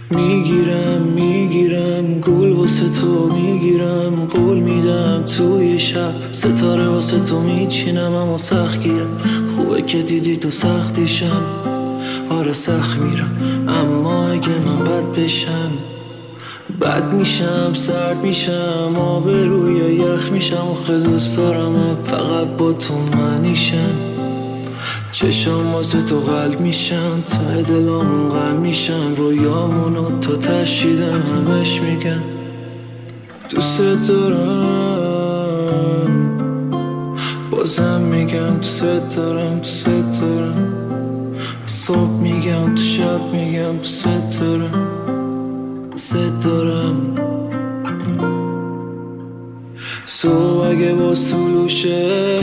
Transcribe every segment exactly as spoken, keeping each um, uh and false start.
میگیرم میگیرم گل واسه تو میگیرم، قول میدم توی شب ستاره واسه تو میچینم. اما سخت گیرم، خوبه که دیدی تو سختیشم. آره سخت میرم، اما اگه من بد بشم بد میشم، سرد میشم، آبروی یخ میشم. آخه دوست دارم من فقط با تو منیشم. چشام واسه تو قلب میشن، ته دلامون غم میشن. رویامونو تا تشیدم همش میگن دوست دارم، بازم میگم دوست دارم دوست دارم. صبح میگم تو شب میگم دوست دارم دوست دارم. صبح اگه با سلوشه،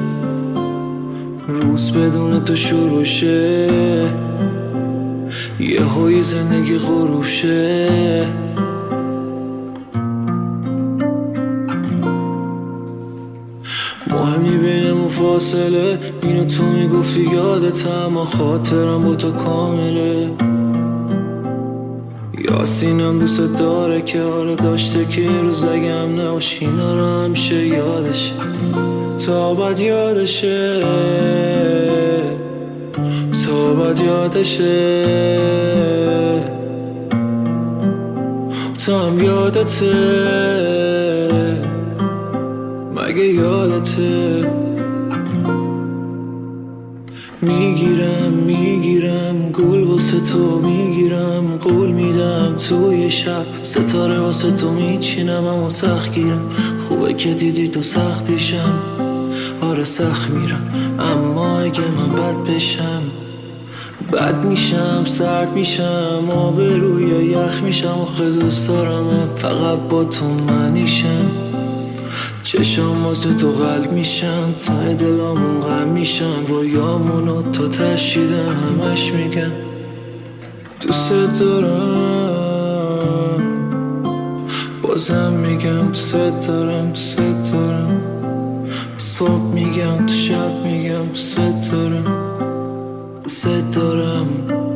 روز بدون تو شروع شه، یه هایی زندگی غروشه. مهمی بینمون فاصله، اینو تو میگفتی یادت، اما خاطرم با تو کامله. یاسینم دوست داره که آره داشته که روز اگم نباشی اینا رو همیشه یادشه، تا بد یادشه، تا بد یادشه. تو هم یادته مگه یادته؟ میگیرم میگیرم گل واسه تو میگیرم، قول میدم توی شب ستاره واسه تو میچینم. اما سخت گیرم، خوبه که دیدی تو سختیشم. آره سخت میرم، اما اگه من بد بشم بد میشم، سرد میشم، آبروی یخ میشم. آخه دوست دارم من فقط با تو منیشم. چشام واسه تو قلب میشن، ته دلامون غم میشن. رویامونو تا تشیدم همش میگن دوست دارم، بازم میگم دوست دارم دوست دارم. صبح میگم تو شب میگم دوست دارم دوست دارم.